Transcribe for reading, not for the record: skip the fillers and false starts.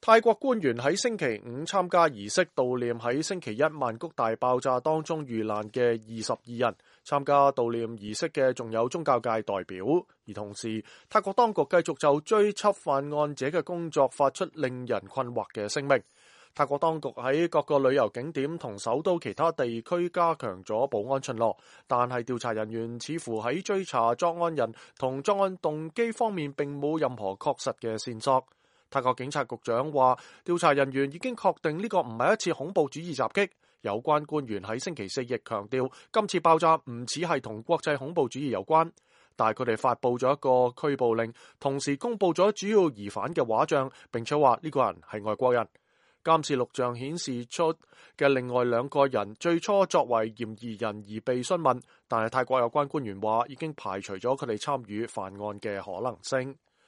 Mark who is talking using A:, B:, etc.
A: 泰國官員喺星期五參加儀式悼念喺星期一曼谷大爆炸當中遇難嘅22人。參加悼念儀式嘅仲有宗教界代表，而同時泰國當局繼續就追緝犯案者嘅工作發出令人困惑嘅聲明。泰國當局喺各個旅遊景點同首都其他地區加強咗保安巡邏，但係調查人員似乎喺追查作案人同作案動機方面並冇任何確實嘅線索。泰國警察局長話，調查人員已經確定呢個唔係一次恐怖主義襲擊。有關官員喺星期四亦強調，今次爆炸唔似係同國際恐怖主義有關，但係佢哋發佈咗一個拘捕令，同時公佈咗主要疑犯嘅畫像，並且話呢個人係外國人。監視錄像顯示出嘅另外兩個人最初作為嫌疑人而被詢問，但係泰國有關官員話已經排除咗佢哋參與犯案嘅可能性。